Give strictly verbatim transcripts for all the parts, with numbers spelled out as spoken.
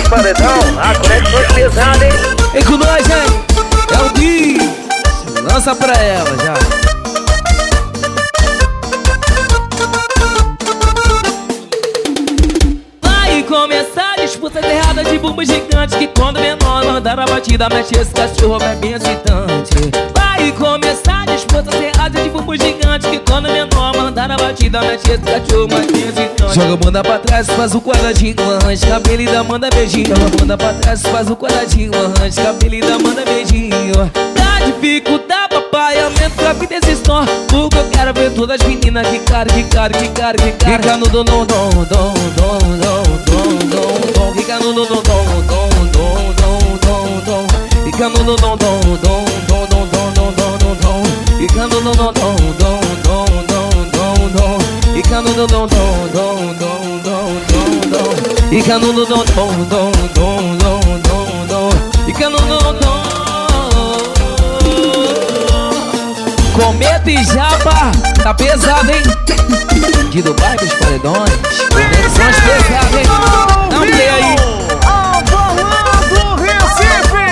paredão, a conexão é pesada, hein? Vem com nós, hein? É o Gui. Lança pra ela já. Vai começar a disputa errada de bumbum gigante, que quando menor mandar a batida mexe esse cachorro é bem excitante. Vai começar a disputa errada de bumbum gigante, que quando menor mandar a batida mexe esse cachorro é bem excitante. Joga a bunda pra trás, faz o quadradinho, arranca cabelo e dá manda beijinho. Joga a bunda pra trás, faz o quadradinho, arranca cabelo e dá manda beijinho. Pra dificultar papai, aumenta a vida desse som, porque eu quero ver todas as meninas que cara, que cara, que cara, que cara. Fica no dom, dom, dom, dom, dom, dom, dom, dom, dom. Fica no dom, dom, dom, dom, dom, dom, dom, dom. Fica no dom, dom, dom, dom, dom, dom, dom, dom, dom, dom. Fica no dom, dom, dom, dom, dom, dom, dom, dom. Fica no dom, dom, dom, dom, dom, dom, dom. Fica no dom, dom, dom, dom, dom, dom, dom. Fica no dom, dom. Cometa e Japa, tá pesado, hein? De Dubai pros paredões, conexões pesadas, hein? Dá um play aí. Alvorada, Recife.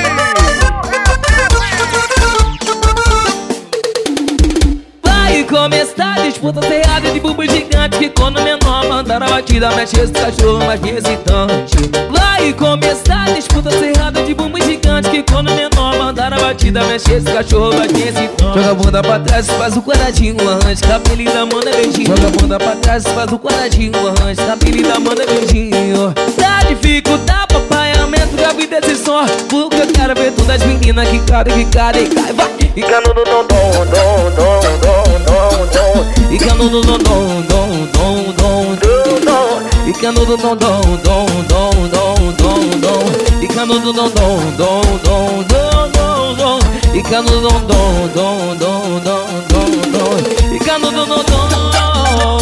Vai começar a disputa cerrada de bumbum gigante, que quando menor mandar a batida mexe esse cachorro mais excitante. Vai começar a disputa cerrada de bumbum gigante, que quando menor mandar a batida mexe esse cachorro mais excitante. Joga a bunda pra trás, faz o quadradinho, arranca cabelo e dá manda beijinho. Joga a bunda pra trás, faz o quadradinho, arranca cabelo e dá manda beijinho. Pra dificultar papai, aumenta o grave desse som, porque eu quero ver todas as meninas que cara, que cara e cai, vai. Fica no dom, dom, dom, dom, dom, dom, dom. Fica no dom, dom, dom, dom, dom, dom, dom. Fica no dom, dom, dom, dom, dom, dom, dom, dom. Fica no dom, dom, dom, dom, dom, dom, dom, dom. Fica no dom, dom, dom, dom, dom, dom, dom. Fica no dom, dom, dom.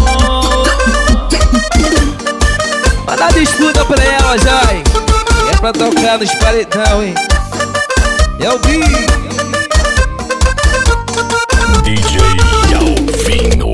Vai dar disputa pra ela já, hein? É pra tocar nos paredão, hein? É o Gui. D J Alvino.